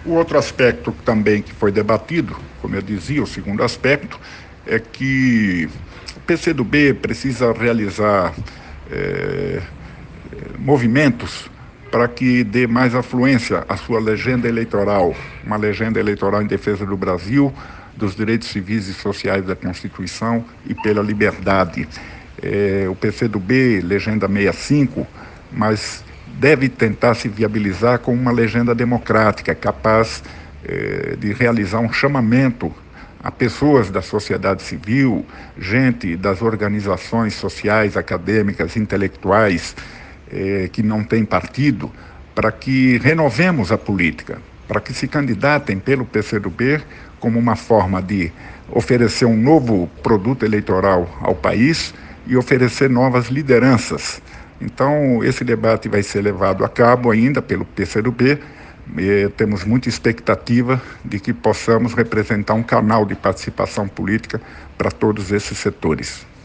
O outro aspecto também que foi debatido, como eu dizia, o segundo aspecto, é que o PCdoB precisa realizar movimentos para que dê mais afluência à sua legenda eleitoral, uma legenda eleitoral em defesa do Brasil, dos direitos civis e sociais da Constituição e pela liberdade. O PCdoB, legenda 65, mas deve tentar se viabilizar com uma legenda democrática, capaz de realizar um chamamento a pessoas da sociedade civil, gente das organizações sociais, acadêmicas, intelectuais, que não têm partido, para que renovemos a política, para que se candidatem pelo PCdoB como uma forma de oferecer um novo produto eleitoral ao país e oferecer novas lideranças. Então, esse debate vai ser levado a cabo ainda pelo PCdoB. Temos muita expectativa de que possamos representar um canal de participação política para todos esses setores.